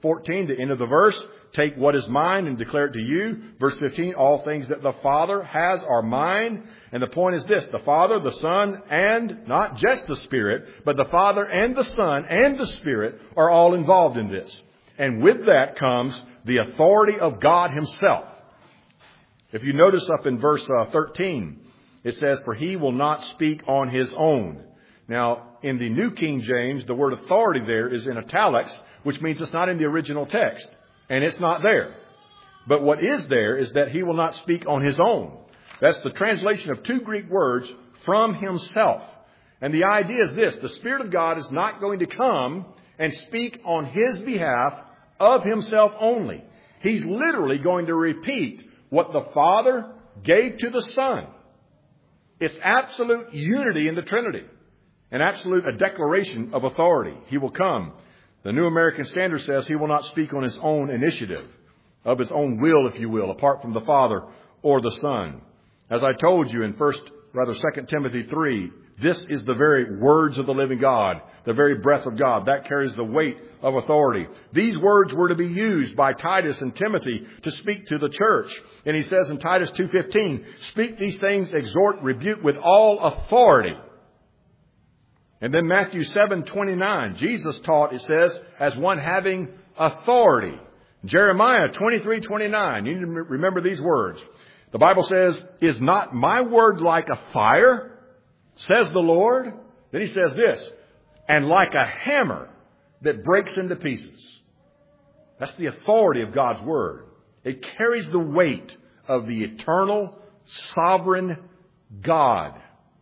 14, the end of the verse, take what is mine and declare it to you. Verse 15, all things that the Father has are mine. And the point is this, the Father, the Son, and not just the Spirit, but the Father and the Son and the Spirit are all involved in this. And with that comes the authority of God Himself. If you notice up in verse 13, it says, for He will not speak on His own. Now, in the New King James, the word authority there is in italics, which means it's not in the original text. And it's not there. But what is there is that He will not speak on His own. That's the translation of two Greek words, from Himself. And the idea is this, the Spirit of God is not going to come and speak on His behalf of Himself only. He's literally going to repeat what the Father gave to the Son. It's absolute unity in the Trinity. An absolute a declaration of authority. He will come. The New American Standard says He will not speak on His own initiative, of His own will, if you will, apart from the Father or the Son. As I told you in 2 Timothy 3, this is the very words of the living God, the very breath of God. That carries the weight of authority. These words were to be used by Titus and Timothy to speak to the church. And he says in Titus 2:15, speak these things, exhort, rebuke with all authority. And then Matthew 7:29, Jesus taught, it says, as one having authority. Jeremiah 23:29, you need to remember these words. The Bible says, is not my word like a fire, says the Lord? Then He says this, and like a hammer that breaks into pieces. That's the authority of God's word. It carries the weight of the eternal, sovereign God.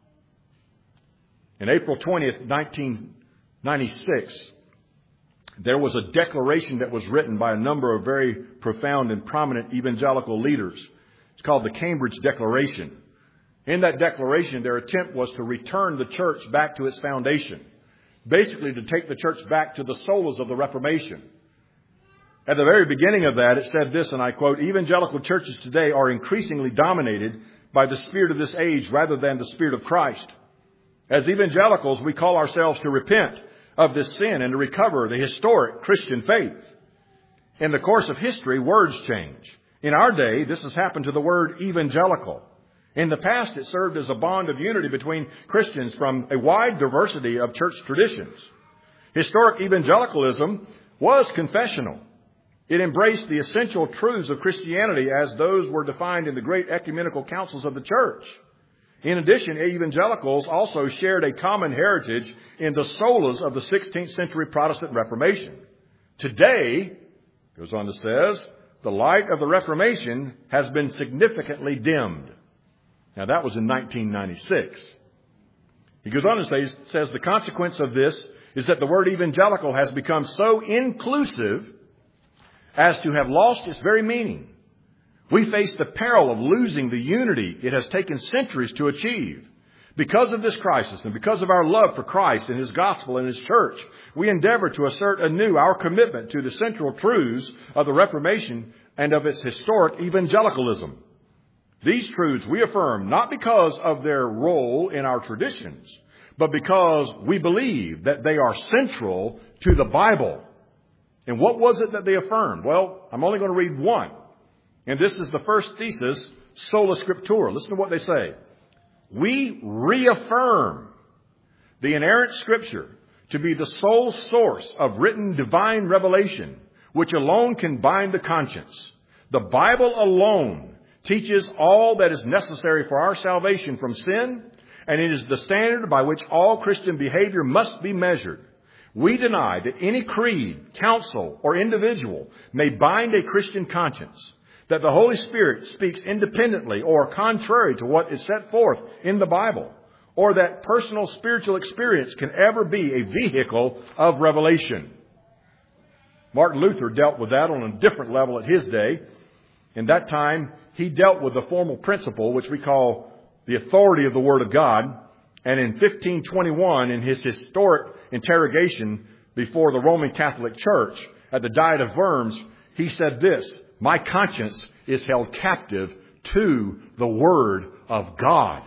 In April 20th, 1996, there was a declaration that was written by a number of very profound and prominent evangelical leaders. It's called the Cambridge Declaration. In that declaration, their attempt was to return the church back to its foundation. Basically, to take the church back to the solas of the Reformation. At the very beginning of that, it said this, and I quote, evangelical churches today are increasingly dominated by the spirit of this age rather than the Spirit of Christ. As evangelicals, we call ourselves to repent of this sin and to recover the historic Christian faith. In the course of history, words change. In our day, this has happened to the word evangelical. In the past, it served as a bond of unity between Christians from a wide diversity of church traditions. Historic evangelicalism was confessional. It embraced the essential truths of Christianity as those were defined in the great ecumenical councils of the church. In addition, evangelicals also shared a common heritage in the solas of the 16th century Protestant Reformation. Today, goes on to say, the light of the Reformation has been significantly dimmed. Now that was in 1996. He goes on to say, says the consequence of this is that the word evangelical has become so inclusive as to have lost its very meaning. We face the peril of losing the unity it has taken centuries to achieve. Because of this crisis and because of our love for Christ and His gospel and His church, we endeavor to assert anew our commitment to the central truths of the Reformation and of its historic evangelicalism. These truths we affirm not because of their role in our traditions, but because we believe that they are central to the Bible. And what was it that they affirmed? Well, I'm only going to read one. And this is the first thesis, Sola Scriptura. Listen to what they say. We reaffirm the inerrant Scripture to be the sole source of written divine revelation, which alone can bind the conscience. The Bible alone teaches all that is necessary for our salvation from sin, and it is the standard by which all Christian behavior must be measured. We deny that any creed, council, or individual may bind a Christian conscience, that the Holy Spirit speaks independently or contrary to what is set forth in the Bible, or that personal spiritual experience can ever be a vehicle of revelation. Martin Luther dealt with that on a different level at his day. In that time, he dealt with the formal principle, which we call the authority of the Word of God. And in 1521, in his historic interrogation before the Roman Catholic Church at the Diet of Worms, he said this, my conscience is held captive to the Word of God.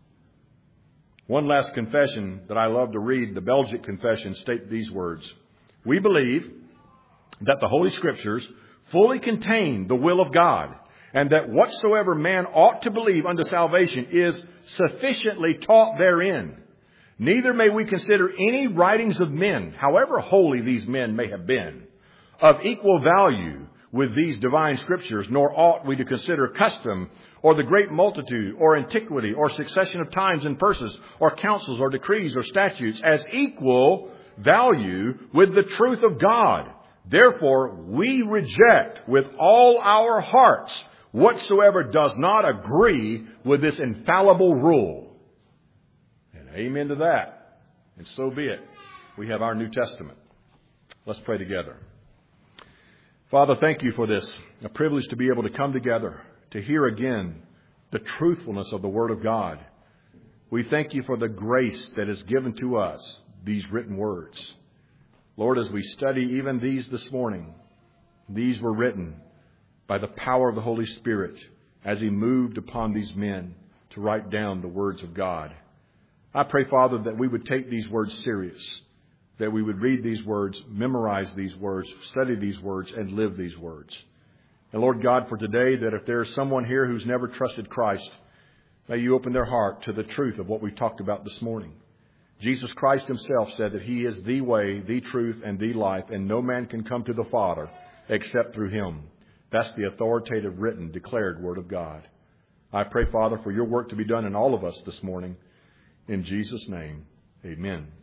One last confession that I love to read, the Belgic Confession, state these words. We believe that the Holy Scriptures fully contain the will of God, and that whatsoever man ought to believe unto salvation is sufficiently taught therein. Neither may we consider any writings of men, however holy these men may have been, of equal value with these divine Scriptures, nor ought we to consider custom, or the great multitude, or antiquity, or succession of times and persons, or counsels, or decrees, or statutes, as equal value with the truth of God. Therefore, we reject with all our hearts whatsoever does not agree with this infallible rule. And amen to that. And so be it. We have our New Testament. Let's pray together. Father, thank you for this, a privilege to be able to come together, to hear again the truthfulness of the Word of God. We thank you for the grace that is given to us, these written words. Lord, as we study even these this morning, these were written by the power of the Holy Spirit as He moved upon these men to write down the words of God. I pray, Father, that we would take these words serious, that we would read these words, memorize these words, study these words, and live these words. And Lord God, for today, that if there is someone here who's never trusted Christ, may you open their heart to the truth of what we talked about this morning. Jesus Christ Himself said that He is the way, the truth, and the life, and no man can come to the Father except through Him. That's the authoritative, written, declared Word of God. I pray, Father, for your work to be done in all of us this morning. In Jesus' name, amen.